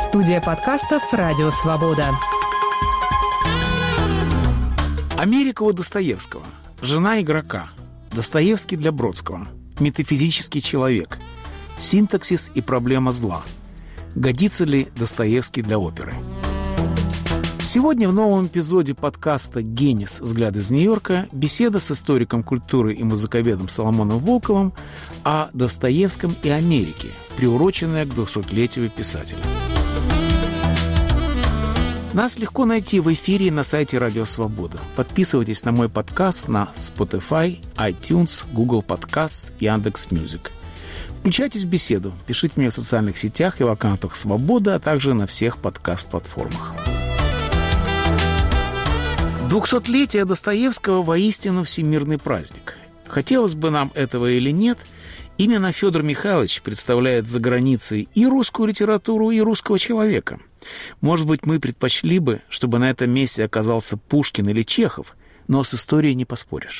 Студия подкастов «Радио Свобода». Америка у Достоевского. Жена игрока. Достоевский для Бродского. Метафизический человек. Синтаксис и проблема зла. Годится ли Достоевский для оперы? Сегодня в новом эпизоде подкаста «Генис. Взгляд из Нью-Йорка» беседа с историком культуры и музыковедом Соломоном Волковым о Достоевском и Америке, приуроченная к 200-летию писателя. Нас легко найти в эфире на сайте «Радио Свобода». Подписывайтесь на мой подкаст на Spotify, iTunes, Google Podcasts, Яндекс.Мьюзик. Включайтесь в беседу, пишите мне в социальных сетях и в аккаунтах «Свобода», а также на всех подкаст-платформах. 200-летие Достоевского воистину всемирный праздник. Хотелось бы нам этого или нет, именно Федор Михайлович представляет за границей и русскую литературу, и русского человека. Может быть, мы предпочли бы, чтобы на этом месте оказался Пушкин или Чехов, но с историей не поспоришь.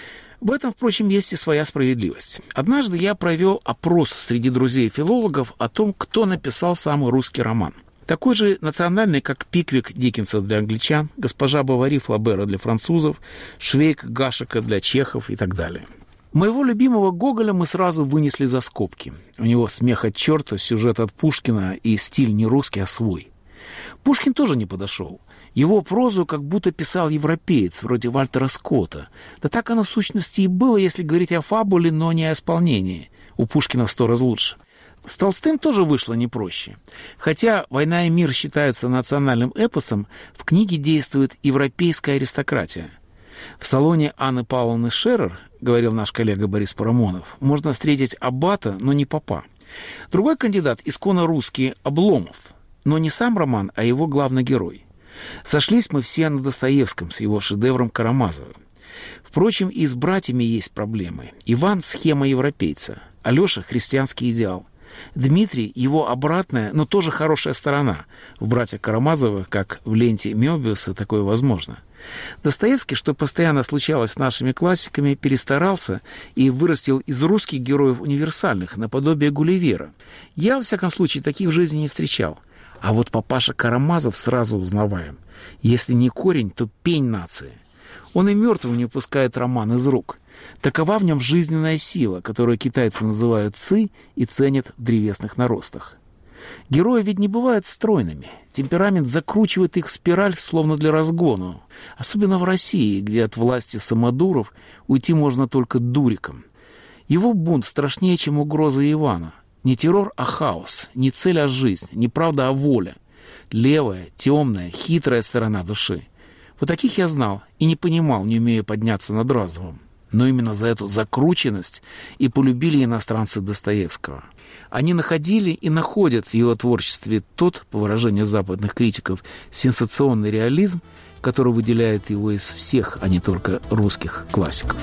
В этом, впрочем, есть и своя справедливость. Однажды я провел опрос среди друзей-филологов о том, кто написал самый русский роман. Такой же национальный, как Пиквик Диккенса для англичан, госпожа Бовари Флабера для французов, Швейк Гашека для чехов и так далее. Моего любимого Гоголя мы сразу вынесли за скобки. У него смех от черта, сюжет от Пушкина и стиль не русский, а свой. Пушкин тоже не подошел. Его прозу как будто писал европеец, вроде Вальтера Скотта. Да так оно в сущности и было, если говорить о фабуле, но не о исполнении. У Пушкина в 100 раз лучше. С Толстым тоже вышло не проще. Хотя «Война и мир» считаются национальным эпосом, в книге действует европейская аристократия. В салоне Анны Павловны Шерер, говорил наш коллега Борис Парамонов, можно встретить аббата, но не попа. Другой кандидат исконно русский – Обломов. Но не сам роман, а его главный герой. Сошлись мы все на Достоевском с его шедевром Карамазова. Впрочем, и с братьями есть проблемы. Иван – схема европейца, Алеша – христианский идеал. Дмитрий – его обратная, но тоже хорошая сторона. В «Братьях Карамазовых», как в ленте Мёбиуса, такое возможно. Достоевский, что постоянно случалось с нашими классиками, перестарался и вырастил из русских героев универсальных, наподобие Гулливера. Я, во всяком случае, таких в жизни не встречал. А вот папаша Карамазов сразу узнаваем. Если не корень, то пень нации. Он и мертвым не упускает роман из рук. Такова в нем жизненная сила, которую китайцы называют ци и ценят в древесных наростах. Герои ведь не бывают стройными. Темперамент закручивает их в спираль, словно для разгона. Особенно в России, где от власти самодуров уйти можно только дуриком. Его бунт страшнее, чем угроза Ивана. Не террор, а хаос. Не цель, а жизнь. Не правда, а воля. Левая, темная, хитрая сторона души. Вот таких я знал и не понимал, не умея подняться над разумом. Но именно за эту закрученность и полюбили иностранцы Достоевского. Они находили и находят в его творчестве тот, по выражению западных критиков, сенсационный реализм, который выделяет его из всех, а не только русских классиков.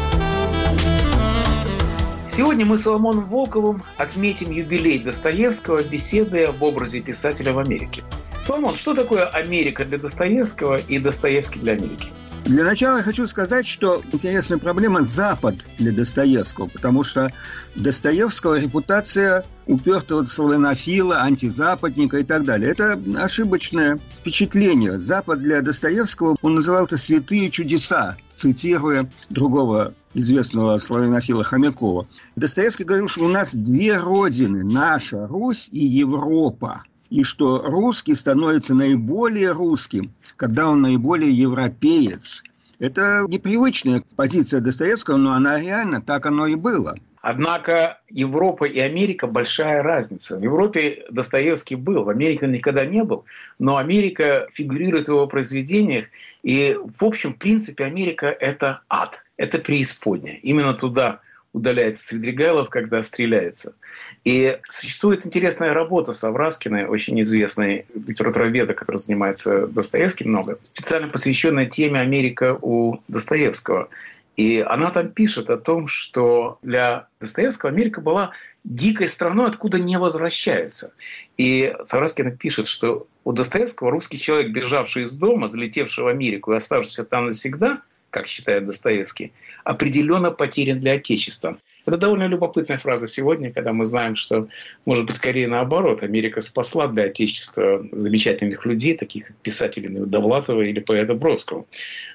Сегодня мы с Соломоном Волковым отметим юбилей Достоевского, беседуя об образе писателя в Америке. Соломон, что такое Америка для Достоевского и Достоевский для Америки? Для начала я хочу сказать, что интересная проблема Запад для Достоевского, потому что Достоевского репутация упертого славянофила, антизападника и так далее. Это ошибочное впечатление. Запад для Достоевского, он называл это «святые чудеса», цитируя другого известного славянофила Хомякова. Достоевский говорил, что у нас две родины – наша Русь и Европа. И что русский становится наиболее русским, когда он наиболее европеец. Это непривычная позиция Достоевского, но она реально, так оно и было. Однако Европа и Америка – большая разница. В Европе Достоевский был, в Америке он никогда не был, но Америка фигурирует в его произведениях. И, в общем, в принципе, Америка – это ад, это преисподняя. Именно туда удаляется Свидригайлов, когда стреляется. И существует интересная работа Савраскиной, очень известной литературоведа, который занимается Достоевским много, специально посвященная теме «Америка у Достоевского». И она там пишет о том, что для Достоевского Америка была дикой страной, откуда не возвращаются. И Савраскина пишет, что у Достоевского русский человек, бежавший из дома, залетевший в Америку и оставшийся там навсегда, как считает Достоевский, определенно потерян для Отечества. Это довольно любопытная фраза сегодня, когда мы знаем, что, может быть, скорее наоборот, Америка спасла для Отечества замечательных людей, таких как писателя Довлатова или поэта Бродского.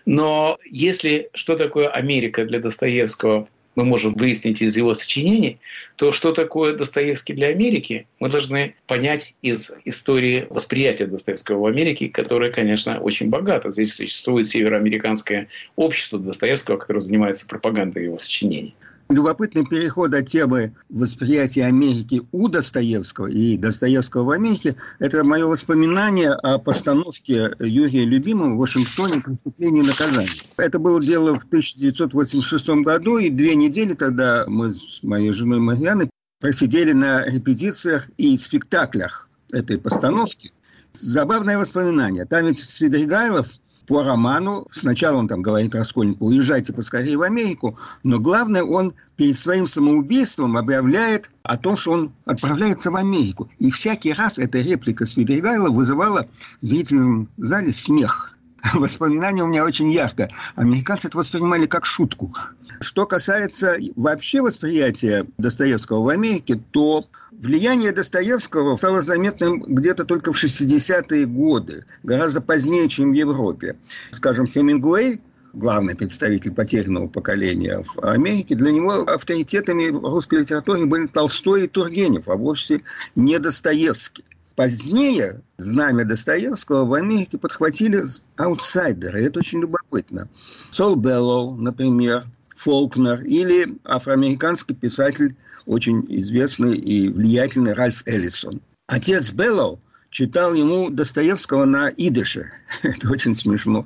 Но если что такое Америка для Достоевского, мы можем выяснить из его сочинений, то что такое Достоевский для Америки, мы должны понять из истории восприятия Достоевского в Америке, которая, конечно, очень богата. Здесь существует североамериканское общество Достоевского, которое занимается пропагандой его сочинений. Любопытный переход от темы восприятия Америки у Достоевского и Достоевского в Америке – это мое воспоминание о постановке Юрия Любимого в Вашингтоне «Преступление и наказание». Это было дело в 1986 году, и 2 недели тогда мы с моей женой Марианной просидели на репетициях и спектаклях этой постановки. Забавное воспоминание. Там ведь Свидригайлов по роману, сначала он там говорит Раскольникову: уезжайте поскорее в Америку, но главное, он перед своим самоубийством объявляет о том, что он отправляется в Америку. И всякий раз эта реплика Свидригайлова вызывала в зрительном зале смех. Воспоминание у меня очень ярко. Американцы это воспринимали как шутку. Что касается вообще восприятия Достоевского в Америке, то влияние Достоевского стало заметным где-то только в 60-е годы, гораздо позднее, чем в Европе. Скажем, Хемингуэй, главный представитель потерянного поколения в Америке, для него авторитетами в русской литературе были Толстой и Тургенев, а вовсе не Достоевский. Позднее знамя Достоевского в Америке подхватили аутсайдеры. Это очень любопытно. Сол Беллоу, например, Фолкнер или афроамериканский писатель, очень известный и влиятельный Ральф Эллисон. Отец Беллоу читал ему Достоевского на идише. Это очень смешно.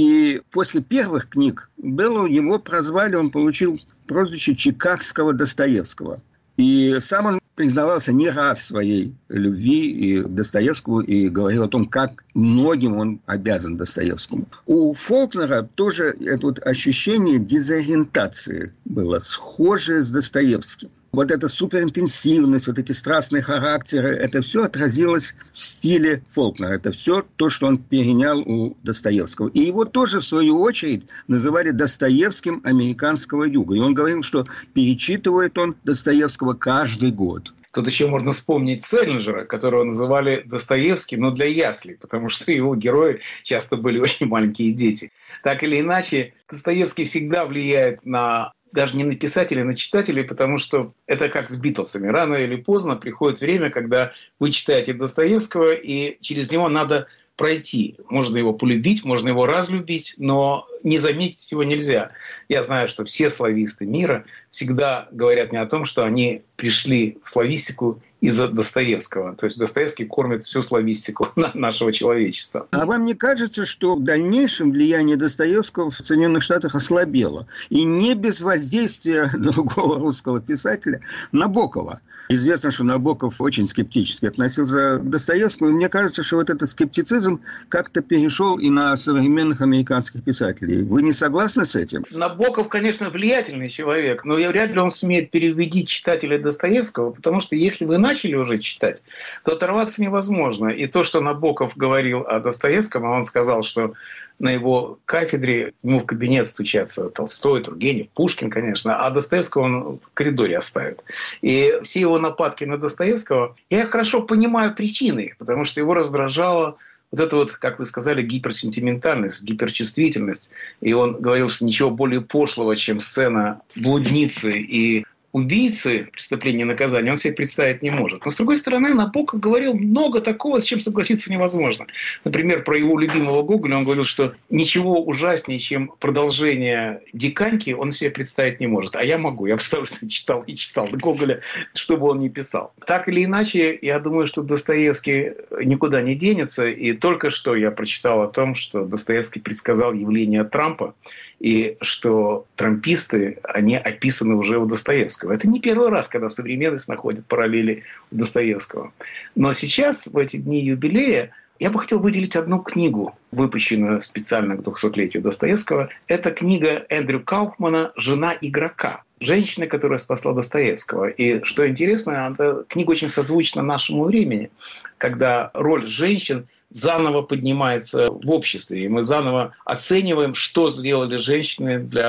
И после первых книг Беллоу его прозвали, он получил прозвище чикагского Достоевского. И сам он признавался не раз в своей любви и к Достоевскому и говорил о том, как многим он обязан Достоевскому. У Фолкнера тоже это вот ощущение дезориентации было схожее с Достоевским. Вот эта суперинтенсивность, вот эти страстные характеры, это все отразилось в стиле Фолкнера. Это все то, что он перенял у Достоевского. И его тоже, в свою очередь, называли Достоевским американского юга. И он говорил, что перечитывает он Достоевского каждый год. Тут еще можно вспомнить Селлинджера, которого называли Достоевским, но для яслей, потому что его герои часто были очень маленькие дети. Так или иначе, Достоевский всегда влияет на даже не на писателей, а на читателей, потому что это как с Битлсами. Рано или поздно приходит время, когда вы читаете Достоевского, и через него надо пройти. Можно его полюбить, можно его разлюбить, но не заметить его нельзя. Я знаю, что все слависты мира всегда говорят мне о том, что они пришли в славистику из-за Достоевского. То есть Достоевский кормит всю славистику нашего человечества. А вам не кажется, что в дальнейшем влияние Достоевского в Соединенных Штатах ослабело? И не без воздействия другого русского писателя Набокова. Известно, что Набоков очень скептически относился к Достоевскому. И мне кажется, что вот этот скептицизм как-то перешел и на современных американских писателей. Вы не согласны с этим? Набоков, конечно, влиятельный человек, но вряд ли он сумеет переубедить читателя Достоевского, потому что если вы начали уже читать, то оторваться невозможно. И то, что Набоков говорил о Достоевском, он сказал, что на его кафедре ему в кабинет стучатся Толстой, Тургенев, Пушкин, конечно, а Достоевского он в коридоре оставит. И все его нападки на Достоевского, я хорошо понимаю причины их, потому что его раздражало вот это вот, как вы сказали, гиперсентиментальность, гиперчувствительность. И он говорил, что ничего более пошлого, чем сцена блудницы и убийцы преступления и наказания, он себе представить не может. Но, с другой стороны, Набоков говорил много такого, с чем согласиться невозможно. Например, про его любимого Гоголя он говорил, что ничего ужаснее, чем продолжение «Диканьки», он себе представить не может. А я могу. Я потому что читал и читал Гоголя, что бы он ни писал. Так или иначе, я думаю, что Достоевский никуда не денется. И только что я прочитал о том, что Достоевский предсказал явление Трампа, и что трамписты, они описаны уже у Достоевского. Это не первый раз, когда современность находит параллели у Достоевского. Но сейчас, в эти дни юбилея, я бы хотел выделить одну книгу, выпущенную специально к 200-летию Достоевского. Это книга Эндрю Кауфмана «Жена игрока». Женщина, которая спасла Достоевского. И что интересно, эта книга очень созвучна нашему времени, когда роль женщин заново поднимается в обществе. И мы заново оцениваем, что сделали женщины для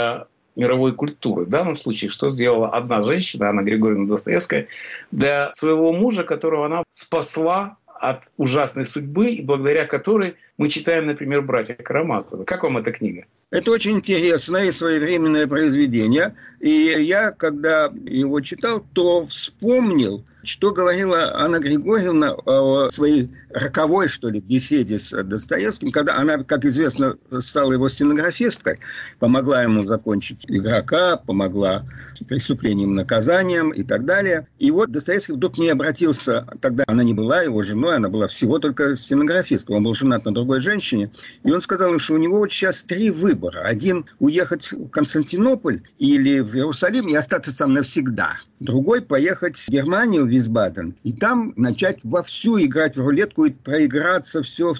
мировой культуры. В данном случае, что сделала одна женщина, Анна Григорьевна Достоевская, для своего мужа, которого она спасла от ужасной судьбы, и благодаря которой мы читаем, например, «Братья Карамазовы». Как вам эта книга? Это очень интересное и своевременное произведение. И я, когда его читал, то вспомнил, что говорила Анна Григорьевна о своей роковой, что ли, беседе с Достоевским, когда она, как известно, стала его стенографисткой, помогла ему закончить «Игрока», помогла «Преступлением и наказанием» и так далее. И вот Достоевский вдруг к ней обратился, тогда она не была его женой, она была всего только стенографисткой, он был женат на другой женщине, и он сказал, что у него вот сейчас 3 выбора. Один – уехать в Константинополь или в Иерусалим и остаться там навсегда. Другой – поехать в Германию, в Висбаден, и там начать вовсю играть в рулетку и проиграться все.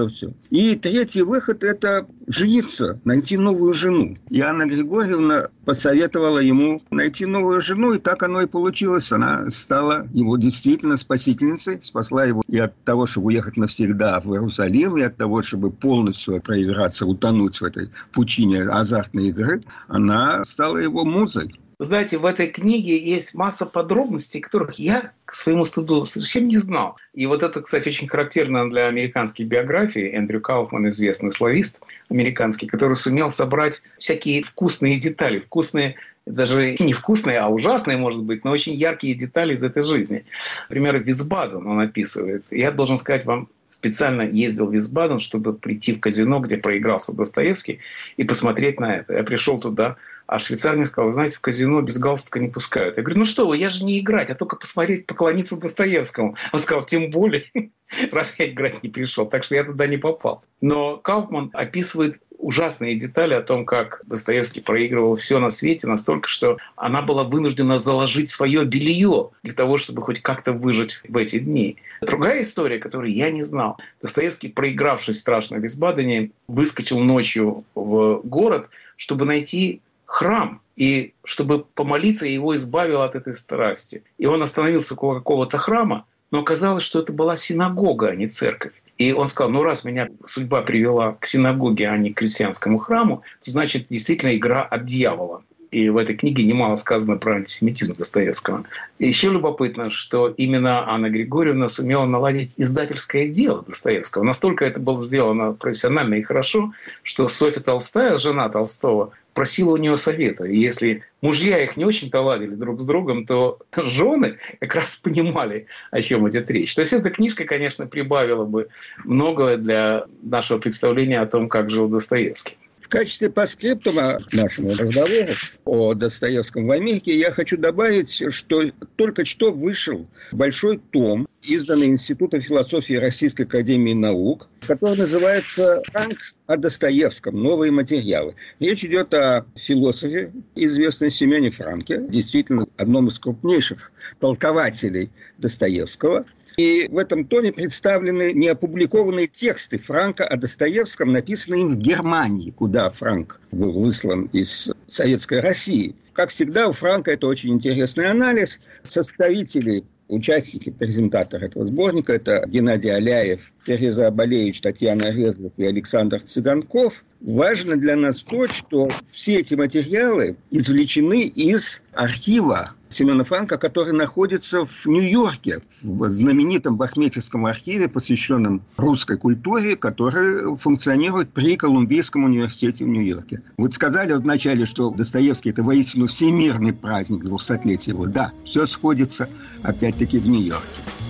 И третий выход – это жениться, найти новую жену. И Анна Григорьевна посоветовала ему найти новую жену, и так оно и получилось. Она стала его действительно спасительницей, спасла его и от того, чтобы уехать навсегда в Иерусалим, и от того, чтобы полностью проиграться, утонуть в этой пучине азартной игры. Она стала его музой. Вы знаете, в этой книге есть масса подробностей, которых я, к своему стыду, совсем не знал. И вот это, кстати, очень характерно для американской биографии. Эндрю Кауфман, известный славист американский, который сумел собрать всякие вкусные детали. Вкусные, даже не вкусные, а ужасные, может быть, но очень яркие детали из этой жизни. Например, Висбаден он описывает. Я должен сказать вам, специально ездил в Висбаден, чтобы прийти в казино, где проигрался Достоевский, и посмотреть на это. Я пришел туда, а швейцар мне сказал: вы знаете, в казино без галстука не пускают. Я говорю: ну что вы, я же не играть, а только посмотреть, поклониться Достоевскому. Он сказал: тем более, раз я играть не пришел. Так что я туда не попал. Но Кауфман описывает ужасные детали о том, как Достоевский проигрывал все на свете настолько, что она была вынуждена заложить свое белье для того, чтобы хоть как-то выжить в эти дни. Другая история, которую я не знал. Достоевский, проигравшись страшно в Висбадене, выскочил ночью в город, чтобы найти храм, и чтобы помолиться, его избавил от этой страсти. И он остановился около какого-то храма, но оказалось, что это была синагога, а не церковь. И он сказал: ну раз меня судьба привела к синагоге, а не к крестьянскому храму, то значит действительно игра от дьявола. И в этой книге немало сказано про антисемитизм Достоевского. И еще любопытно, что именно Анна Григорьевна сумела наладить издательское дело Достоевского. Настолько это было сделано профессионально и хорошо, что Софья Толстая, жена Толстого, просила у него совета. И если мужья их не очень-то ладили друг с другом, то жены как раз понимали, о чем идет речь. То есть эта книжка, конечно, прибавила бы многое для нашего представления о том, как жил Достоевский. В качестве постскриптума к нашему разговору о Достоевском в Америке я хочу добавить, что только что вышел большой том, изданный Институтом философии Российской академии наук, который называется «Франк о Достоевском. Новые материалы». Речь идет о философе, известном Семене Франке, действительно одном из крупнейших толкователей Достоевского. И в этом томе представлены неопубликованные тексты Франка о Достоевском, написанные им в Германии, куда Франк был выслан из Советской России. Как всегда, у Франка это очень интересный анализ. Составители, участники, презентаторы этого сборника – это Геннадий Аляев, Тереза Абалевич, Татьяна Резлов и Александр Цыганков. Важно для нас то, что все эти материалы извлечены из архива Семена Франка, который находится в Нью-Йорке, в знаменитом Бахметьевском архиве, посвященном русской культуре, который функционирует при Колумбийском университете в Нью-Йорке. Вы сказали вначале, что Достоевский – это воистину всемирный праздник 200-летия его. Да, все сходится опять-таки в Нью-Йорке.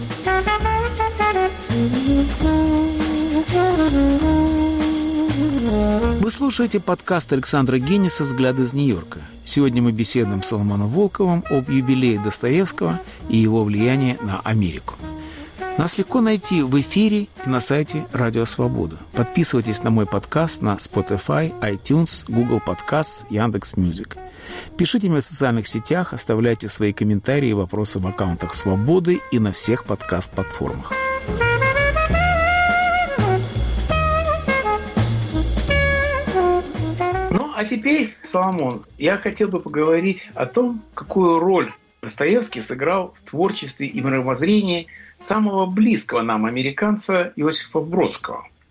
Вы слушаете подкаст Александра Генниса «Взгляд из Нью-Йорка». Сегодня мы беседуем с Соломоном Волковым об юбилее Достоевского и его влиянии на Америку. Нас легко найти в эфире и на сайте Радио Свобода. Подписывайтесь на мой подкаст на Spotify, iTunes, Google Podcasts, Яндекс.Мьюзик. Пишите мне в социальных сетях, оставляйте свои комментарии и вопросы в аккаунтах Свободы и на всех подкаст-платформах. А теперь, Соломон, я хотел бы поговорить о том, какую роль Достоевский сыграл в творчестве и мировоззрении самого близкого нам американца Иосифа Бродского.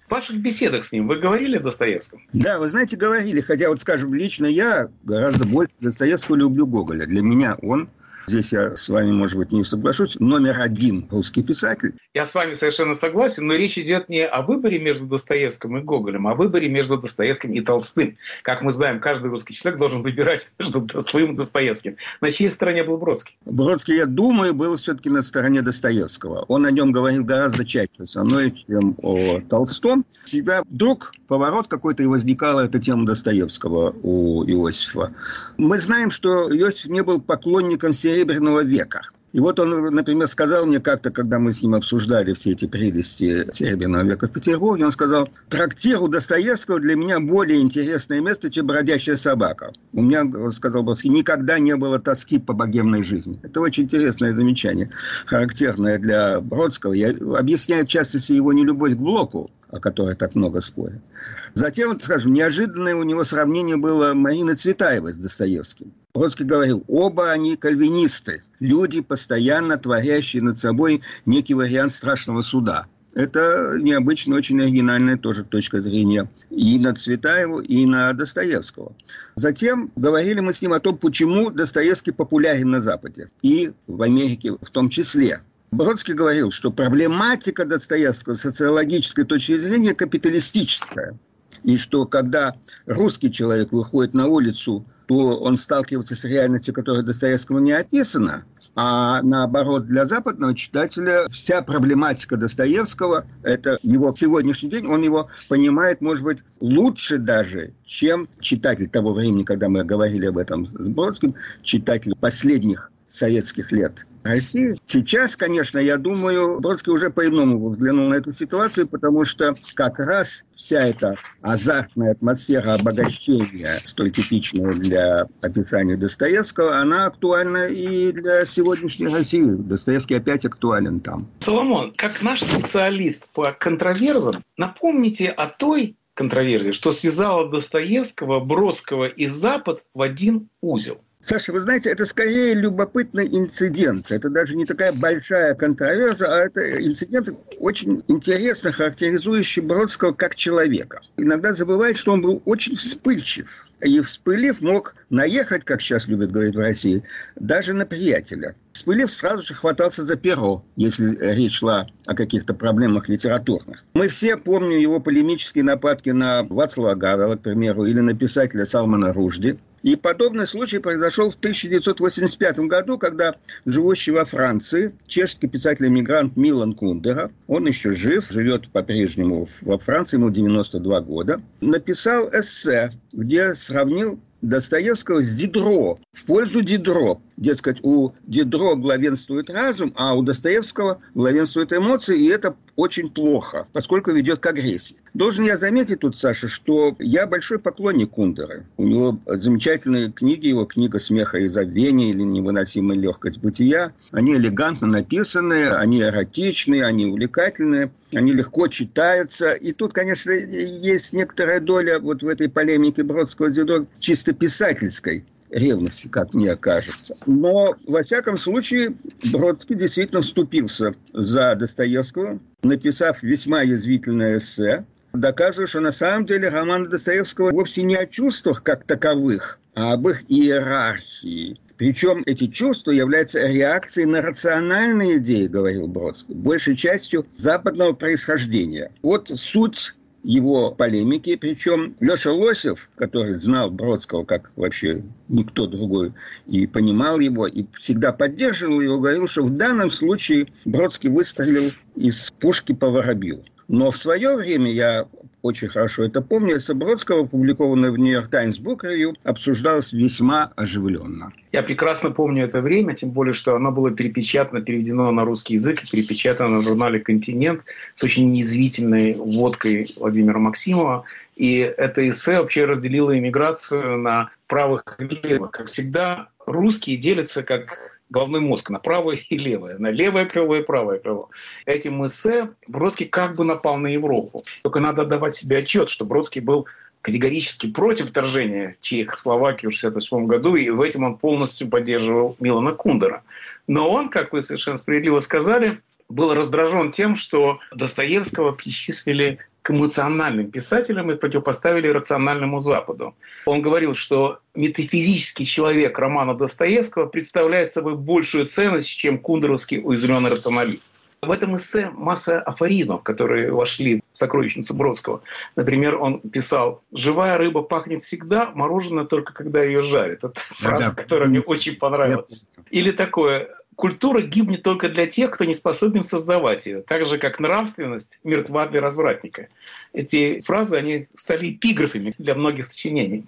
В ваших беседах с ним вы говорили о Достоевском? Да, вы знаете, говорили. Хотя, вот скажем, лично я гораздо больше Достоевского люблю Гоголя. Для меня он, здесь я с вами, может быть, не соглашусь, номер один русский писатель. Я с вами совершенно согласен, но речь идет не о выборе между Достоевским и Гоголем, а о выборе между Достоевским и Толстым. Как мы знаем, каждый русский человек должен выбирать между Толстым и Достоевским. На чьей стороне был Бродский? Бродский, я думаю, был все-таки на стороне Достоевского. Он о нем говорил гораздо чаще со мной, чем о Толстом. Всегда вдруг поворот какой-то, и возникала эта тема Достоевского у Иосифа. Мы знаем, что Иосиф не был поклонником Серебряного века. И вот он, например, сказал мне как-то, когда мы с ним обсуждали все эти прелести Серебряного века в Петербурге, он сказал: трактир у Достоевского для меня более интересное место, чем бродячая собака. У меня, сказал Бродский, никогда не было тоски по богемной жизни. Это очень интересное замечание, характерное для Бродского. Я объясняю, в частности, его нелюбовь к Блоку, о которой так много спорят. Затем, вот, скажем, неожиданное у него сравнение было Марины Цветаевой с Достоевским. Бродский говорил: оба они кальвинисты, люди, постоянно творящие над собой некий вариант страшного суда. Это необычная, очень оригинальная тоже точка зрения и на Цветаеву, и на Достоевского. Затем говорили мы с ним о том, почему Достоевский популярен на Западе, и в Америке в том числе. Бродский говорил, что проблематика Достоевского с социологической точки зрения капиталистическая. И что когда русский человек выходит на улицу, то он сталкивается с реальностью, которая Достоевскому не описана. А наоборот, для западного читателя вся проблематика Достоевского, это его сегодняшний день, он его понимает, может быть, лучше даже, чем читатель того времени, когда мы говорили об этом с Бродским, читатель последних советских лет России. Сейчас, конечно, я думаю, Бродский уже по-иному взглянул на эту ситуацию, потому что как раз вся эта азартная атмосфера обогащения, столь типичная для описания Достоевского, она актуальна и для сегодняшней России. Достоевский опять актуален там. Соломон, как наш специалист по контроверзам, напомните о той контроверсии, что связала Достоевского, Бродского и Запад в один узел. Саша, вы знаете, это скорее любопытный инцидент. Это даже не такая большая контроверзия, а это инцидент, очень интересно характеризующий Бродского как человека. Иногда забывает, что он был очень вспыльчив. И вспылив, мог наехать, как сейчас любят говорить в России, даже на приятеля. Вспылив, сразу же хватался за перо, если речь шла о каких-то проблемах литературных. Мы все помним его полемические нападки на Вацлава Гавела, к примеру, или на писателя Салмана Ружди. И подобный случай произошел в 1985 году, когда живущий во Франции чешский писатель-эмигрант Милан Кундера, он еще жив, живет по-прежнему во Франции, ему 92 года, написал эссе, где сравнил Достоевского с Дидро, в пользу Дидро. Дескать, у Дидро главенствует разум, а у Достоевского главенствуют эмоции, и это очень плохо, поскольку ведет к агрессии. Должен я заметить тут, Саша, что я большой поклонник Кундеры. У него замечательные книги, его книга «Смеха и забвения» или «Невыносимая легкость бытия». Они элегантно написаны, они эротичные, они увлекательные, они легко читаются. И тут, конечно, есть некоторая доля вот в этой полемике Бродского с Дидро чисто писательской ревности, как мне кажется. Но, во всяком случае, Бродский действительно вступился за Достоевского, написав весьма язвительное эссе, доказывая, что на самом деле роман Достоевского вовсе не о чувствах как таковых, а об их иерархии. Причем эти чувства являются реакцией на рациональные идеи, говорил Бродский, большей частью западного происхождения. Вот суть его полемики, причем Леша Лосев, который знал Бродского как вообще никто другой, и понимал его, и всегда поддерживал его, говорил, что в данном случае Бродский выстрелил из пушки по воробью. Но в свое время, я очень хорошо это помню, эссе Бродского, опубликованное в New York Times Book Review, обсуждалось весьма оживленно. Я прекрасно помню это время, тем более, что оно было перепечатано, переведено на русский язык и перепечатано в журнале «Континент» с очень неязвительной вводкой Владимира Максимова. И это эссе вообще разделило эмиграцию на правых и левых. Как всегда, русские делятся как головной мозг на правое и левое, на левое крыло и правое крыло. Этим эссе Бродский как бы напал на Европу. Только надо отдавать себе отчет, что Бродский был категорически против вторжения Чехословакии в 1968 году, и в этом он полностью поддерживал Милана Кундера. Но он, как вы совершенно справедливо сказали, был раздражен тем, что Достоевского причислили к эмоциональным писателям и противопоставили рациональному Западу. Он говорил, что метафизический человек романа Достоевского представляет собой большую ценность, чем кундеровский уязвленный рационалист. В этом эссе масса афоризмов, которые вошли в сокровищницу Бродского. Например, он писал: «Живая рыба пахнет всегда, мороженое только когда ее жарят». Это фраза, которая мне очень понравилась. Или такое: «Культура гибнет только для тех, кто не способен создавать ее, так же, как нравственность мертва для развратника». Эти фразы, они стали эпиграфами для многих сочинений.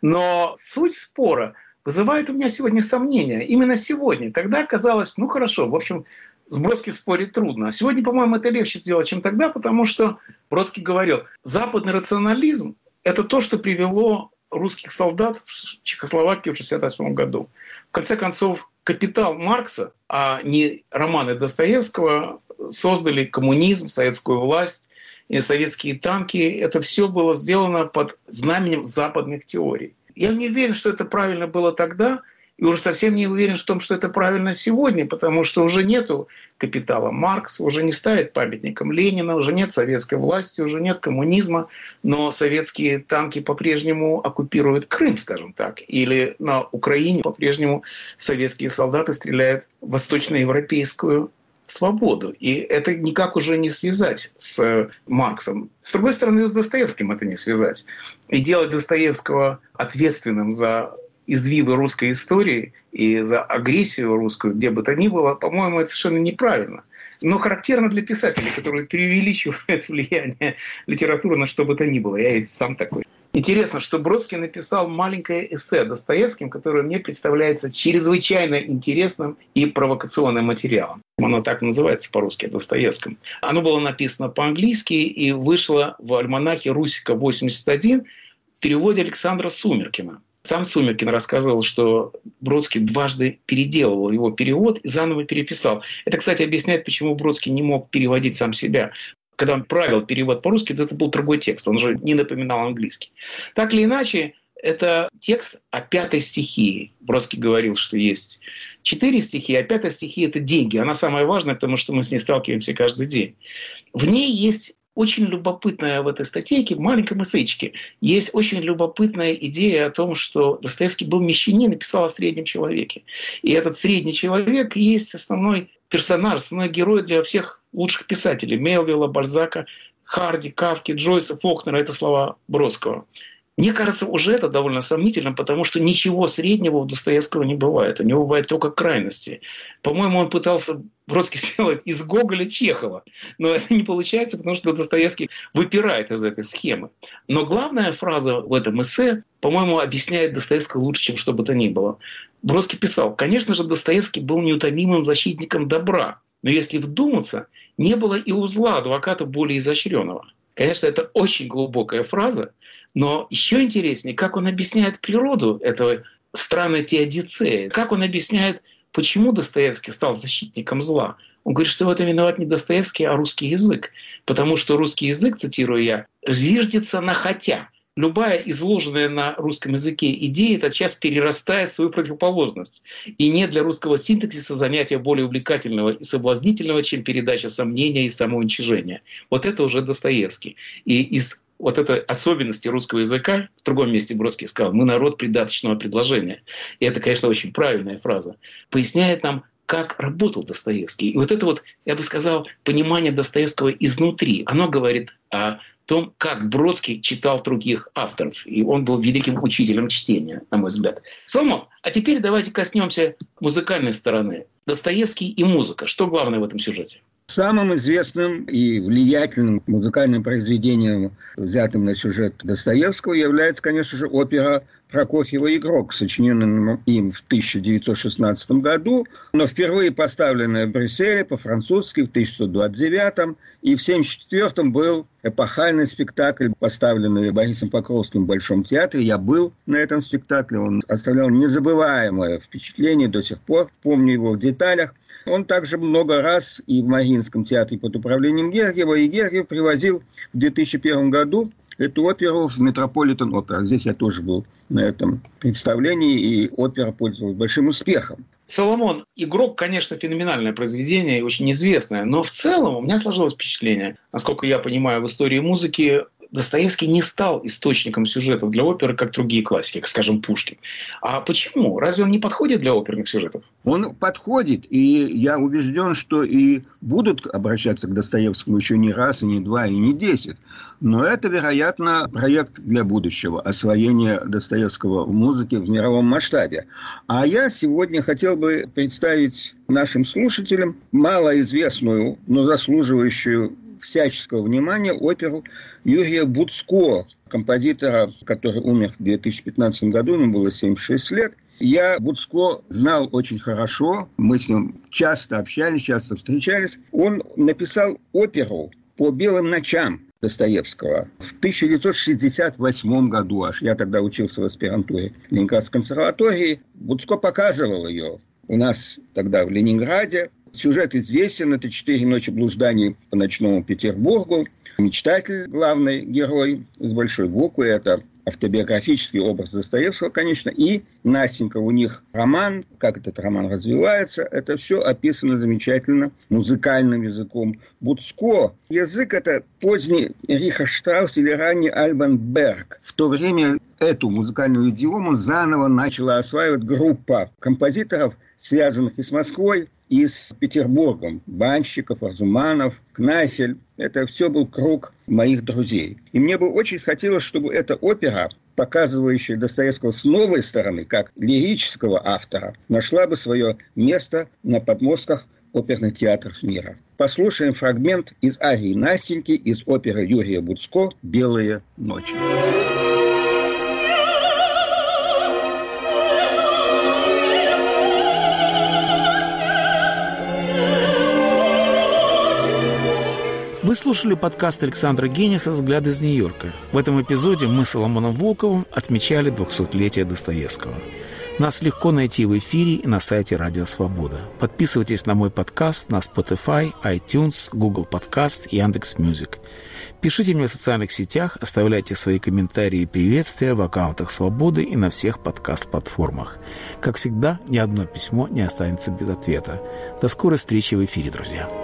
Но суть спора вызывает у меня сегодня сомнения. Именно сегодня. Тогда казалось, ну хорошо, в общем, с Бродским спорить трудно. А сегодня, по-моему, это легче сделать, чем тогда, потому что Бродский говорил, западный рационализм – это то, что привело русских солдат в Чехословакию в 1968 году. В конце концов, «Капитал» Маркса, а не романы Достоевского, создали коммунизм, советскую власть, и советские танки. Это все было сделано под знаменем западных теорий. Я не уверен, что это правильно было тогда, и уже совсем не уверен в том, что это правильно сегодня, потому что уже нету «Капитала» Маркса, уже не ставит памятником Ленина, уже нет советской власти, уже нет коммунизма, но советские танки по-прежнему оккупируют Крым, скажем так, или на Украине по-прежнему советские солдаты стреляют в восточноевропейскую свободу. И это никак уже не связать с Марксом. С другой стороны, с Достоевским это не связать. И делать Достоевского ответственным за извивы русской истории и за агрессию русскую, где бы то ни было, по-моему, это совершенно неправильно. Но характерно для писателей, которые преувеличивают влияние литературы на что бы то ни было. Я ведь сам такой. Интересно, что Бродский написал маленькое эссе о Достоевском, которое мне представляется чрезвычайно интересным и провокационным материалом. Оно так называется по-русски, о Достоевском. Оно было написано по-английски и вышло в альманахе «Русика-81» в переводе Александра Сумеркина. Сам Сумеркин рассказывал, что Бродский дважды переделывал его перевод и заново переписал. Это, кстати, объясняет, почему Бродский не мог переводить сам себя. Когда он правил перевод по-русски, то это был другой текст, он же не напоминал английский. Так или иначе, это текст о 5-й стихии. Бродский говорил, что есть 4 стихии, а 5-я стихия – это деньги. Она самая важная, потому что мы с ней сталкиваемся каждый день. В ней есть очень любопытная в этой статейке, в маленьком эссейчике, есть очень любопытная идея о том, что Достоевский был мещанин и писал о среднем человеке. И этот средний человек есть основной персонаж, основной герой для всех лучших писателей. Мелвилла, Бальзака, Харди, Кафки, Джойса, Фолкнера – это слова Бродского. Мне кажется, уже это довольно сомнительно, потому что ничего среднего у Достоевского не бывает. У него бывают только крайности. По-моему, он пытался Бродский сделать из Гоголя Чехова. Но это не получается, потому что Достоевский выпирает из этой схемы. Но главная фраза в этом эссе, по-моему, объясняет Достоевского лучше, чем что бы то ни было. Бродский писал: «Конечно же, Достоевский был неутомимым защитником добра. Но если вдуматься, не было и у зла адвоката более изощренного». Конечно, это очень глубокая фраза, но еще интереснее, как он объясняет природу этого странной теодицеи, как он объясняет, почему Достоевский стал защитником зла. Он говорит, что в этом виноват не Достоевский, а русский язык. Потому что русский язык, цитирую я, «зиждется на хотя». Любая изложенная на русском языке идея тотчас перерастает в свою противоположность. И нет для русского синтаксиса занятия более увлекательного и соблазнительного, чем передача сомнения и самоуничижения. Вот это уже Достоевский. И из вот этой особенности русского языка, в другом месте Бродский сказал, мы народ придаточного предложения. И это, конечно, очень правильная фраза. Поясняет нам, как работал Достоевский. И вот это вот, я бы сказал, понимание Достоевского изнутри, оно говорит о том, как Бродский читал других авторов. И он был великим учителем чтения, на мой взгляд. Соломон, а теперь давайте коснемся музыкальной стороны. Достоевский и музыка. Что главное в этом сюжете? Самым известным и влиятельным музыкальным произведением, взятым на сюжет Достоевского, является, конечно же, опера Прокофьева «Игрок», сочиненная им в 1916 году, но впервые поставленная в Брюсселе по-французски в 1929, и в 1974 был эпохальный спектакль, поставленный Борисом Покровским в Большом театре. Я был на этом спектакле, он оставлял незабываемое впечатление, до сих пор помню его в деталях. Он также много раз и в Мариинском театре под управлением Гергиева, и Гергиев привозил в 2001 году эту оперу в Метрополитен-опера. Здесь я тоже был на этом представлении, и опера пользовалась большим успехом. Соломон, «Игрок», конечно, феноменальное произведение и очень известное, но в целом у меня сложилось впечатление, насколько я понимаю, в истории музыки Достоевский не стал источником сюжетов для оперы, как другие классики, как, скажем, Пушкин. А почему? Разве он не подходит для оперных сюжетов? Он подходит, и я убежден, что и будут обращаться к Достоевскому еще не раз, и не два, и не 10. Но это, вероятно, проект для будущего, освоения Достоевского в музыке в мировом масштабе. А я сегодня хотел бы представить нашим слушателям малоизвестную, но заслуживающую всяческого внимания оперу Юрия Буцко, композитора, который умер в 2015 году, ему было 76 лет. Я Буцко знал очень хорошо, мы с ним часто общались, часто встречались. Он написал оперу «По белым ночам» Достоевского в 1968 году, аж я тогда учился в аспирантуре Ленинградской консерватории. Буцко показывал ее у нас тогда в Ленинграде. Сюжет известен, это 4 ночи блужданий по ночному Петербургу. Мечтатель, главный герой, с большой буквы, это автобиографический образ Достоевского, конечно, и Настенька, у них роман, как этот роман развивается, это все описано замечательно музыкальным языком. Буцко, язык это поздний Рихард Штраус или ранний Альбан Берг. В то время эту музыкальную идиому заново начала осваивать группа композиторов, связанных и с Москвой, и с Петербургом. Банщиков, Арзуманов, Кнайфель. Это все был круг моих друзей. И мне бы очень хотелось, чтобы эта опера, показывающая Достоевского с новой стороны, как лирического автора, нашла бы свое место на подмостках оперных театров мира. Послушаем фрагмент из арии Настеньки из оперы Юрия Буцко «Белые ночи». Вы слушали подкаст Александра Гениса «Взгляд из Нью-Йорка». В этом эпизоде мы с Соломоном Волковым отмечали 200-летие Достоевского. Нас легко найти в эфире и на сайте Радио Свобода. Подписывайтесь на мой подкаст на Spotify, iTunes, Google Podcast и Яндекс.Мьюзик. Пишите мне в социальных сетях, оставляйте свои комментарии и приветствия в аккаунтах Свободы и на всех подкаст-платформах. Как всегда, ни одно письмо не останется без ответа. До скорой встречи в эфире, друзья.